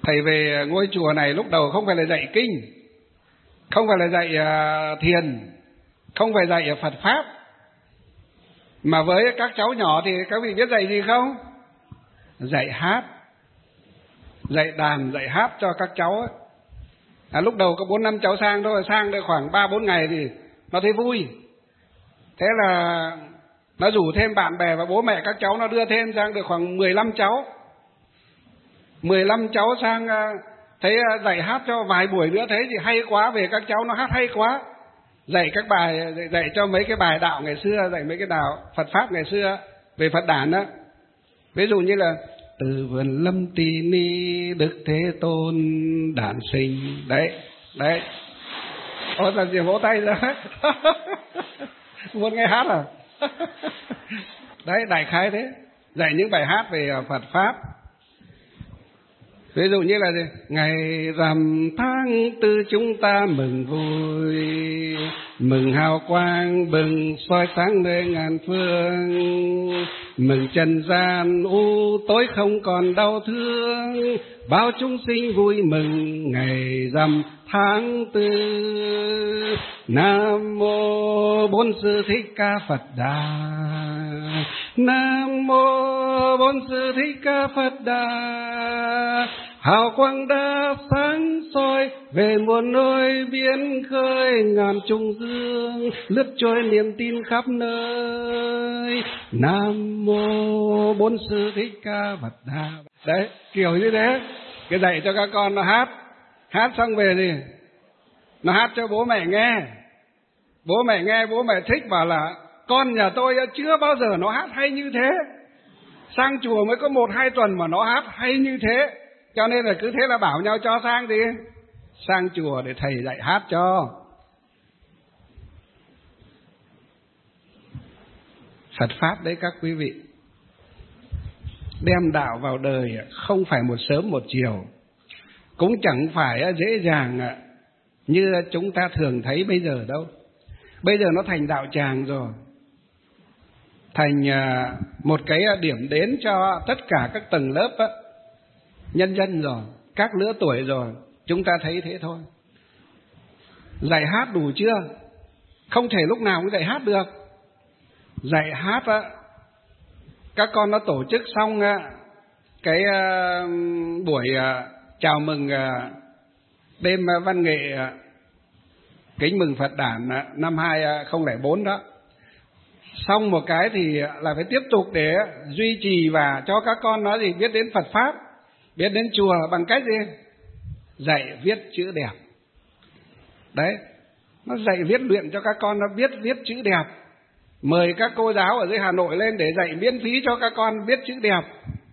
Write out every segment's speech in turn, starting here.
Thầy về ngôi chùa này lúc đầu không phải là dạy kinh, không phải là dạy thiền, không phải dạy Phật Pháp, mà với các cháu nhỏ thì các vị biết dạy gì không? Dạy hát, dạy đàn, dạy hát cho các cháu ấy. Lúc đầu có 4-5 cháu sang thôi, sang đây khoảng 3-4 ngày thì nó thấy vui. Thế là nó rủ thêm bạn bè và bố mẹ các cháu, nó đưa thêm sang được khoảng 15 cháu. 15 cháu sang, thấy dạy hát cho vài buổi nữa thấy thì hay quá, về các cháu nó hát hay quá. Dạy các bài, dạy cho mấy cái bài đạo ngày xưa, dạy mấy cái đạo Phật Pháp ngày xưa về Phật đản đó. Ví dụ như là từ vườn lâm tỳ ni Đức Thế Tôn đản sinh. Đấy, đấy. Ôi là gì vỗ tay ra. Muốn nghe hát à? Đấy, đại khái thế. Dạy những bài hát về Phật Pháp. Ví dụ như là gì? Ngày rằm tháng tư chúng ta mừng vui, mừng hào quang bừng soi sáng nơi ngàn phương, mừng trần gian u tối không còn đau thương, bao chúng sinh vui mừng ngày rằm tháng tư. Nam mô Bổn Sư Thích Ca Phật Đà, Nam mô Bổn Sư Thích Ca Phật Đà. Hào quang đã sáng soi về muôn nơi biển khơi, ngàn trùng dương lướt trôi niềm tin khắp nơi. Nam mô Bổn Sư Thích Ca Phật Đà. Đấy, kiểu như thế. Cái dạy cho các con nó hát. Hát xong về thì nó hát cho bố mẹ nghe. Bố mẹ nghe, bố mẹ thích, bảo là con nhà tôi chưa bao giờ nó hát hay như thế. Sang chùa mới có 1-2 tuần mà nó hát hay như thế. Cho nên là cứ thế là bảo nhau cho sang đi, sang chùa để thầy dạy hát cho. Phật Pháp đấy các quý vị, đem đạo vào đời không phải một sớm một chiều, cũng chẳng phải dễ dàng như chúng ta thường thấy bây giờ đâu. Bây giờ nó thành đạo tràng rồi, thành một cái điểm đến cho tất cả các tầng lớp nhân dân rồi, các lứa tuổi rồi. Chúng ta thấy thế thôi. Dạy hát đủ chưa? Không thể lúc nào cũng dạy hát được. Dạy hát các con nó tổ chức xong cái buổi chào mừng đêm văn nghệ kính mừng Phật đản năm 2004 đó. Xong một cái thì là phải tiếp tục để duy trì và cho các con nó gì biết đến Phật Pháp, biết đến chùa bằng cách gì? Dạy viết chữ đẹp. Đấy, nó dạy viết luyện cho các con nó biết viết chữ đẹp. Mời các cô giáo ở dưới Hà Nội lên để dạy miễn phí cho các con viết chữ đẹp.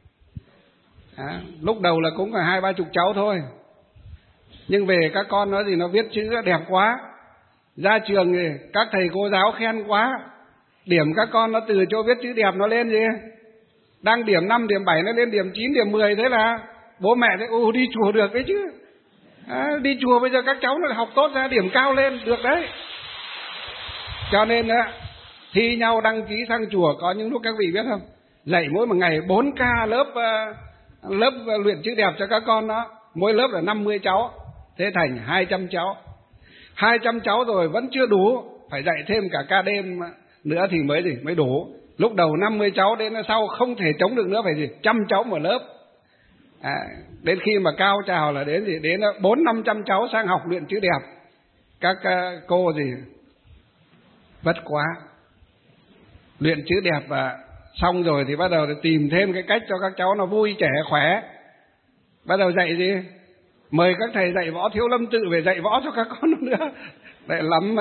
Lúc đầu là cũng phải 20-30 cháu thôi, nhưng về các con nó thì nó viết chữ đẹp quá. Ra trường thì các thầy cô giáo khen quá, điểm các con nó từ chỗ viết chữ đẹp nó lên gì? Đang điểm 5, điểm 7 nó lên điểm 9, điểm 10. Thế là bố mẹ thấy đi chùa được đấy chứ. Đi chùa bây giờ các cháu nó học tốt ra điểm cao lên được đấy. Cho nên thi nhau đăng ký sang chùa. Có những lúc các vị biết không, dạy mỗi một ngày 4K lớp luyện chữ đẹp cho các con đó. Mỗi lớp là 50 cháu, thế thành 200 cháu. 200 cháu rồi vẫn chưa đủ, phải dạy thêm cả ca đêm nữa thì mới đủ. Lúc đầu 50 cháu, đến sau không thể chống được nữa, phải gì 100 cháu một lớp. Đến khi mà cao trào là đến 400-500 cháu sang học luyện chữ đẹp. Các cô gì vất quá, luyện chữ đẹp và xong rồi thì bắt đầu tìm thêm cái cách cho các cháu nó vui trẻ khỏe. Bắt đầu dạy gì? Mời các thầy dạy võ Thiếu Lâm Tự về dạy võ cho các con nữa. Lại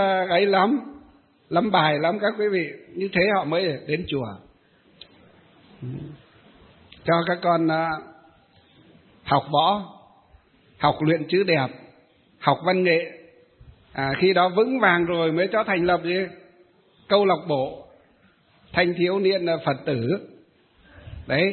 lắm bài lắm các quý vị. Như thế họ mới đến chùa. Cho các con học võ, học luyện chữ đẹp, học văn nghệ. Khi đó vững vàng rồi mới cho thành lập gì? Câu lạc bộ thanh thiếu niên Phật tử. Đấy,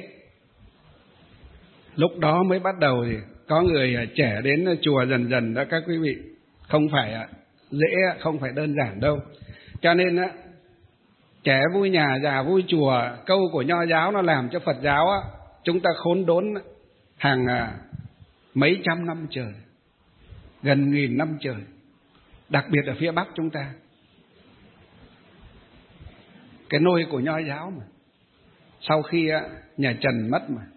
lúc đó mới bắt đầu thì có người trẻ đến chùa dần dần đó các quý vị. Không phải dễ, không phải đơn giản đâu. Cho nên trẻ vui nhà, già vui chùa. Câu của Nho giáo nó làm cho Phật giáo chúng ta khốn đốn hàng mấy trăm năm trời, gần 1000 năm trời, đặc biệt ở phía Bắc chúng ta, cái nôi của Nho giáo mà, sau khi nhà Trần mất mà.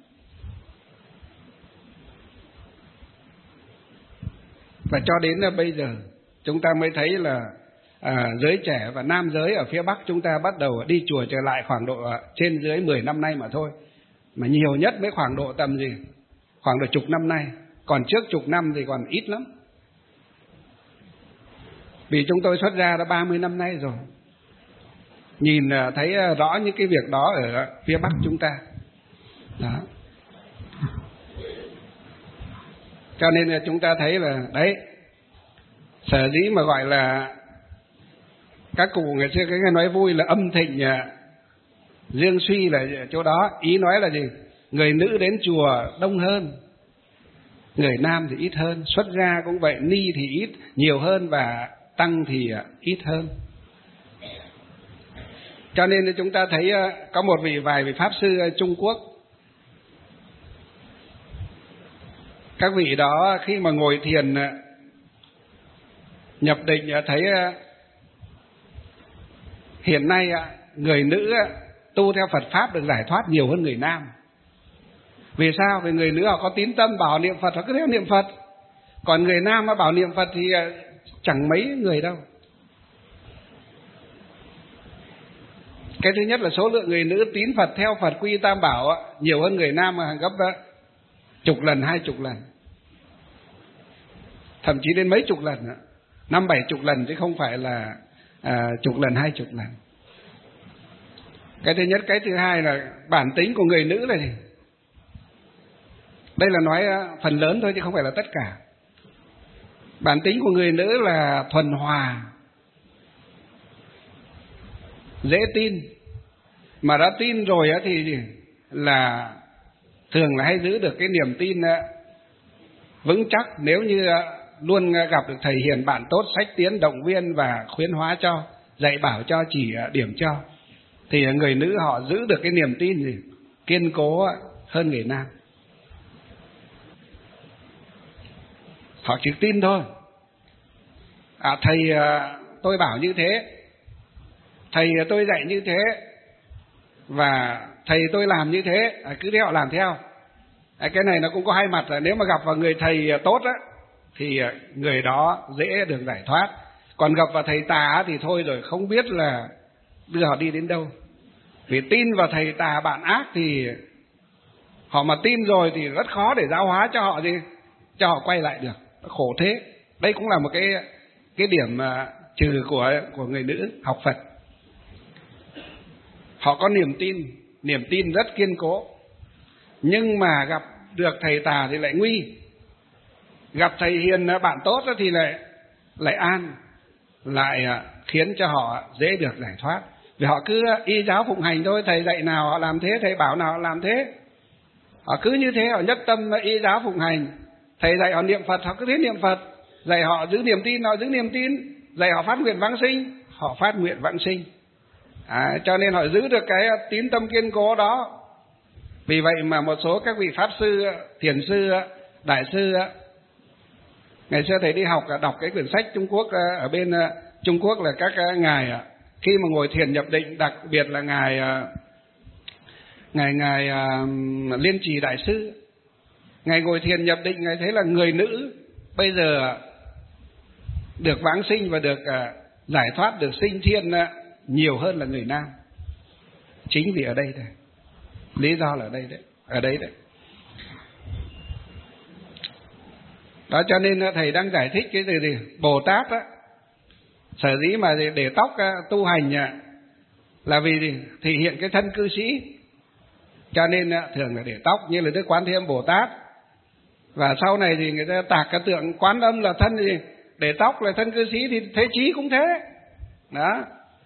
Và cho đến bây giờ chúng ta mới thấy là giới trẻ và nam giới ở phía Bắc chúng ta bắt đầu đi chùa trở lại khoảng độ trên dưới 10 năm nay mà thôi. Mà nhiều nhất mới khoảng độ tầm gì? Khoảng độ chục năm nay. Còn trước chục năm thì còn ít lắm. Vì chúng tôi xuất gia đã 30 năm nay rồi. Nhìn thấy rõ những cái việc đó ở phía Bắc chúng ta. Đó. Cho nên là chúng ta thấy là đấy, sở dĩ mà gọi là các cụ ngày xưa cái nói vui là âm thịnh dương suy là chỗ đó. Ý nói là gì? Người nữ đến chùa đông hơn, người nam thì ít hơn. Xuất gia cũng vậy, ni thì ít nhiều hơn và tăng thì ít hơn. Cho nên chúng ta thấy có một vài vị pháp sư Trung Quốc, các vị đó khi mà ngồi thiền nhập định thấy hiện nay người nữ tu theo Phật Pháp được giải thoát nhiều hơn người nam. Vì sao? Vì người nữ họ có tín tâm bảo niệm Phật, họ cứ theo niệm Phật. Còn người nam mà bảo niệm Phật thì chẳng mấy người đâu. Cái thứ nhất là số lượng người nữ tín Phật theo Phật quy Tam Bảo nhiều hơn người nam mà gấp chục lần, 20 lần, thậm chí đến mấy chục lần, 50-70 lần chứ không phải là chục lần, 20 lần. Cái thứ nhất. Cái thứ hai là bản tính của người nữ này. Đây là nói phần lớn thôi chứ không phải là tất cả. Bản tính của người nữ là thuần hòa, dễ tin. Mà đã tin rồi thì là thường là hay giữ được cái niềm tin vững chắc. Nếu như luôn gặp được thầy hiền bạn tốt, sách tiến động viên và khuyến hóa cho, dạy bảo cho, chỉ điểm cho, thì người nữ họ giữ được cái niềm tin gì kiên cố hơn người nam. Họ chỉ tin thôi. Thầy tôi bảo như thế, thầy tôi dạy như thế, và thầy tôi làm như thế, cứ thế họ làm theo. Cái này nó cũng có hai mặt, là nếu mà gặp vào người thầy tốt thì người đó dễ được giải thoát. Còn gặp vào thầy tà thì thôi rồi, không biết là đưa họ đi đến đâu. Vì tin vào thầy tà bạn ác thì họ mà tin rồi thì rất khó để giáo hóa cho họ cho họ quay lại được. Khổ thế. Đây cũng là một cái điểm trừ của người nữ học Phật. Họ có niềm tin rất kiên cố. Nhưng mà gặp được thầy tà thì lại nguy. Gặp thầy hiền bạn tốt thì lại an, lại khiến cho họ dễ được giải thoát. Vì họ cứ y giáo phụng hành thôi, thầy dạy nào họ làm thế, thầy bảo nào họ làm thế. Họ cứ như thế, họ nhất tâm y giáo phụng hành. Thầy dạy họ niệm Phật, họ cứ thế niệm Phật. Dạy họ giữ niềm tin, họ giữ niềm tin. Dạy họ phát nguyện vãng sinh, họ phát nguyện vãng sinh. Cho nên họ giữ được cái tín tâm kiên cố đó. Vì vậy mà một số các vị pháp sư, thiền sư, đại sư, ngày xưa thầy đi học đọc cái quyển sách Trung Quốc, ở bên Trung Quốc là các ngài khi mà ngồi thiền nhập định, đặc biệt là ngài Liên Trì đại sư, ngài ngồi thiền nhập định, ngài thấy là người nữ bây giờ được vãng sinh và được giải thoát, được sinh thiên nhiều hơn là người nam. Chính vì ở đây thôi, lý do là ở đây đấy. Đó, cho nên thầy đang giải thích cái gì Bồ Tát sở dĩ mà để tóc tu hành là vì thể hiện cái thân cư sĩ, cho nên thường là để tóc, như là Đức Quán Thế Âm Bồ Tát. Và sau này thì người ta tạc cái tượng Quán Âm là thân gì, để tóc là thân cư sĩ, thì Thế Chí cũng thế đó.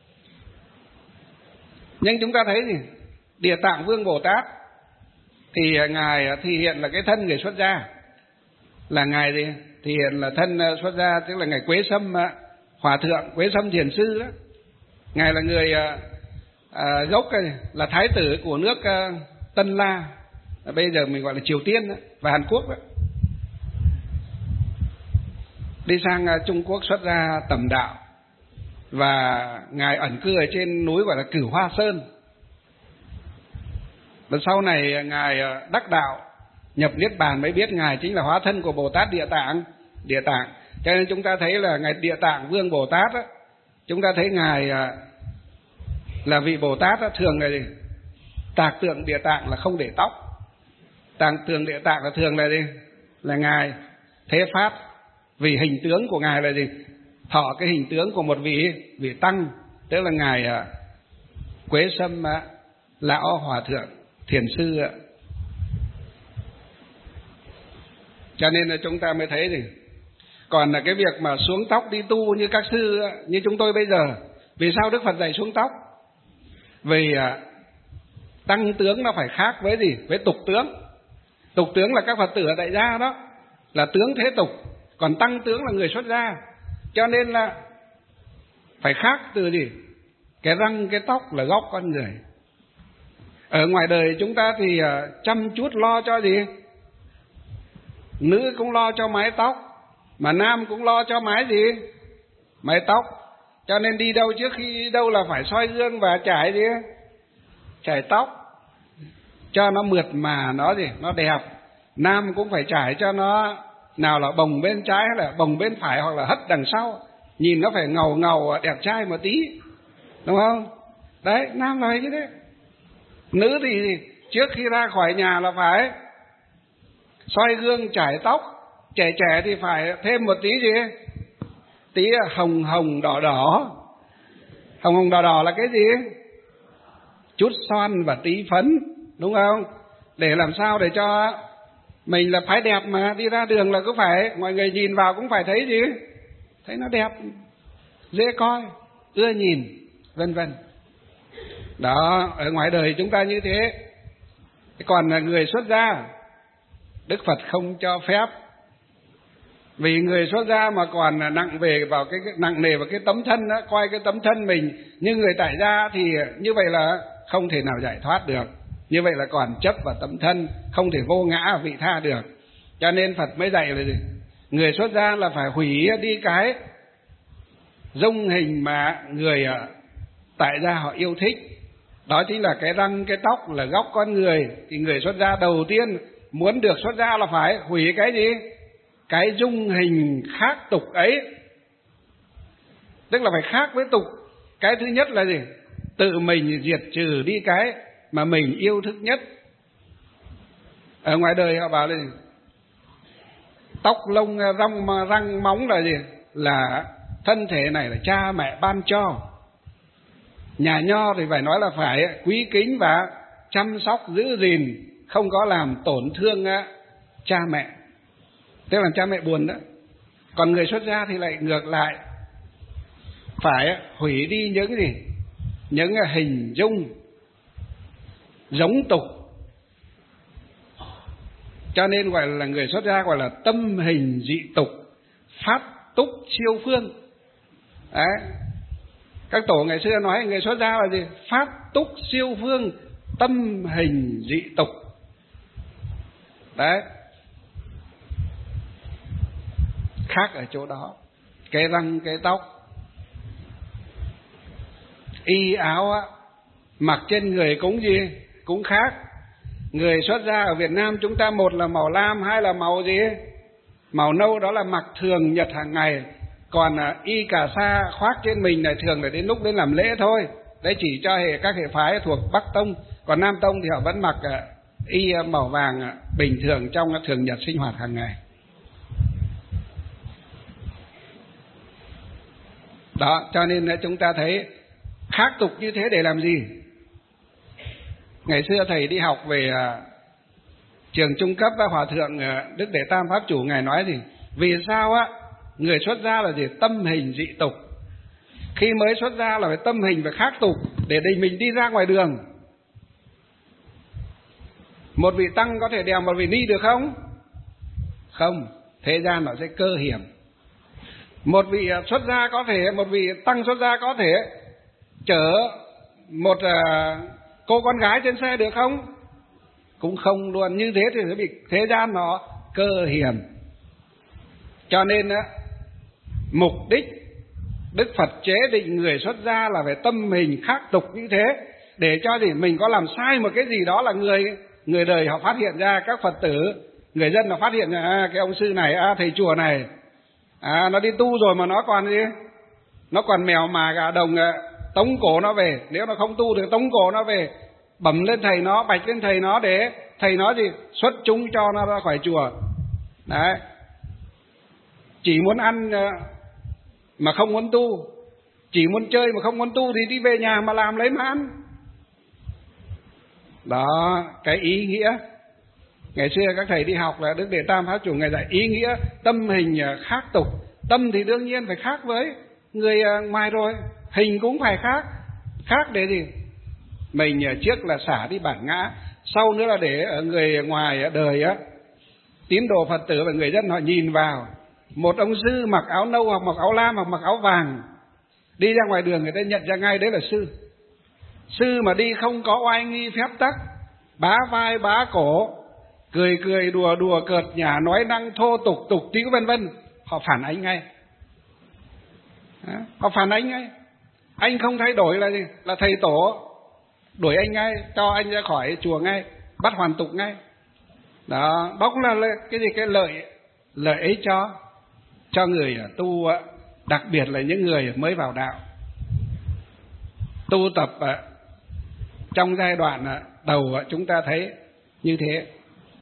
Nhưng chúng ta thấy gì Địa Tạng Vương Bồ Tát thì ngài thể hiện là cái thân người xuất gia, là ngài gì thể hiện là thân xuất gia, tức là ngài Quế Sâm Hòa Thượng, Quế Sâm Thiền Sư đó. Ngài là người gốc là thái tử của nước Tân La, bây giờ mình gọi là Triều Tiên đó, và Hàn Quốc đó. đi sang Trung Quốc xuất gia tầm đạo, và ngài ẩn cư ở trên núi gọi là Cửu Hoa Sơn. Và sau này ngài đắc đạo nhập niết bàn mới biết ngài chính là hóa thân của Bồ Tát Địa Tạng. Cho nên chúng ta thấy là ngài Địa Tạng Vương Bồ Tát á, chúng ta thấy ngài là vị Bồ Tát á, thường là gì? Tạc tượng Địa Tạng là không để tóc. Tạc tượng Địa Tạng là thường là gì? Là ngài thế pháp, vì hình tướng của ngài là gì? Thọ cái hình tướng của một vị tăng, tức là ngài Quế Sâm lão hòa thượng thiền sư. Cho nên là chúng ta mới thấy gì? Còn là cái việc mà xuống tóc đi tu như các sư như chúng tôi bây giờ, vì sao Đức Phật dạy xuống tóc? Vì tăng tướng nó phải khác với gì? Với tục tướng. Tục tướng là các Phật tử ở tại gia đó, là tướng thế tục, còn tăng tướng là người xuất gia. Cho nên là phải khác từ gì? Cái răng, cái tóc là gốc con người. Ở ngoài đời chúng ta thì chăm chút lo cho gì? Nữ cũng lo cho mái tóc, mà nam cũng lo cho mái gì? Mái tóc. Cho nên đi đâu, trước khi đi đâu là phải soi gương và chải gì? Chải tóc cho nó mượt mà, nó gì? Nó đẹp. Nam cũng phải chải cho nó nào là bồng bên trái hay là bồng bên phải, hoặc là hất đằng sau, nhìn nó phải ngầu ngầu đẹp trai một tí, đúng không? Đấy, nam là như thế. Nữ thì trước khi ra khỏi nhà là phải soi gương chải tóc. Trẻ thì phải thêm một tí gì? Tí hồng hồng đỏ đỏ. Hồng hồng đỏ đỏ là cái gì? Chút son và tí phấn, đúng không? Để làm sao để cho mình là phải đẹp, mà đi ra đường là cứ phải mọi người nhìn vào cũng phải thấy gì? Thấy nó đẹp, dễ coi, ưa nhìn, vân vân. Đó, ở ngoài đời chúng ta như thế. Còn là người xuất gia, Đức Phật không cho phép. Vì người xuất gia mà còn nặng nề vào cái tấm thân đó, coi cái tấm thân mình như người tại gia thì như vậy là không thể nào giải thoát được. Như vậy là còn chấp vào tấm thân, không thể vô ngã vị tha được. Cho nên Phật mới dạy là gì? Người xuất gia là phải hủy đi cái dung hình mà người tại gia họ yêu thích. Đó chính là cái răng, cái tóc là gốc con người. Thì người xuất gia đầu tiên muốn được xuất gia là phải hủy cái gì? Cái dung hình khác tục ấy. Tức là phải khác với tục. Cái thứ nhất là gì? Tự mình diệt trừ đi cái mà mình yêu thích nhất. Ở ngoài đời họ bảo là gì? Tóc lông răng móng là gì? Là thân thể này là cha mẹ ban cho. Nhà nho thì phải nói là phải quý kính và chăm sóc giữ gìn, không có làm tổn thương cha mẹ. Thế làm cha mẹ buồn đó. Còn người xuất gia thì lại ngược lại, phải hủy đi những gì? Những hình dung giống tục. Cho nên gọi là người xuất gia gọi là tâm hình dị tục, phát túc siêu phương. Đấy. Các tổ ngày xưa nói người xuất gia là gì? Phát túc siêu phương, tâm hình dị tục. Đấy. Khác ở chỗ đó. Cái răng, cái tóc, y áo á, mặc trên người cũng gì? Cũng khác. Người xuất gia ở Việt Nam chúng ta, một là màu lam, hai là màu gì? Màu nâu, đó là mặc thường nhật hàng ngày. Còn y cà sa khoác trên mình này thường là đến lúc đến làm lễ thôi. Đấy chỉ cho các hệ phái thuộc Bắc Tông. Còn Nam Tông thì họ vẫn mặc y màu vàng bình thường trong thường nhật sinh hoạt hàng ngày. Đó, cho nên chúng ta thấy khác tục như thế để làm gì? Ngày xưa thầy đi học về trường trung cấp, Hòa thượng Đức Đệ Tam Pháp Chủ ngài nói gì? Vì sao người xuất gia là gì? Tâm hình dị tục. Khi mới xuất gia là phải tâm hình phải khác tục để mình đi ra ngoài đường. Một vị tăng có thể đèo một vị ni được không? Không, thế gian nó sẽ cơ hiểm. Một vị xuất gia có thể, một vị tăng xuất gia có thể chở một cô con gái trên xe được không? Cũng không luôn. Như thế thì sẽ bị thế gian nó cơ hiểm. Cho nên Mục đích Đức Phật chế định người xuất gia là phải tâm mình khác tục như thế, để cho gì mình có làm sai một cái gì đó là người đời họ phát hiện ra, các Phật tử, người dân họ phát hiện ra cái ông sư này, thầy chùa này, nó đi tu rồi mà nó còn gì, nó còn mèo mà gà đồng, tống cổ nó về. Nếu nó không tu thì tống cổ nó về, bẩm lên thầy nó, bạch lên thầy nó, để thầy nó gì xuất chúng cho nó ra khỏi chùa. Đấy, chỉ muốn ăn mà không muốn tu, chỉ muốn chơi mà không muốn tu thì đi về nhà mà làm lấy mà ăn. Đó, cái ý nghĩa ngày xưa các thầy đi học là Đức Đệ Tam Pháp Chủ Ngài dạy ý nghĩa tâm hình khác tục. Tâm thì đương nhiên phải khác với người ngoài rồi, hình cũng phải khác. Khác để gì? Mình trước là xả đi bản ngã, sau nữa là để ở người ngoài đời tín đồ Phật tử và người dân họ nhìn vào một ông sư mặc áo nâu hoặc mặc áo lam hoặc mặc áo vàng, đi ra ngoài đường người ta nhận ra ngay đấy là sư. Sư mà đi không có oai nghi phép tắc, bá vai bá cổ, cười cười đùa đùa cợt nhả, nói năng thô tục tục tiễu vân vân, họ phản ánh ngay. Họ phản ánh ngay. Anh không thay đổi là gì? Là thầy tổ đuổi anh ngay, cho anh ra khỏi chùa ngay, bắt hoàn tục ngay. Đó, đó cũng là cái gì, cái lợi ấy cho người tu, đặc biệt là những người mới vào đạo. Tu tập trong giai đoạn đầu chúng ta thấy như thế.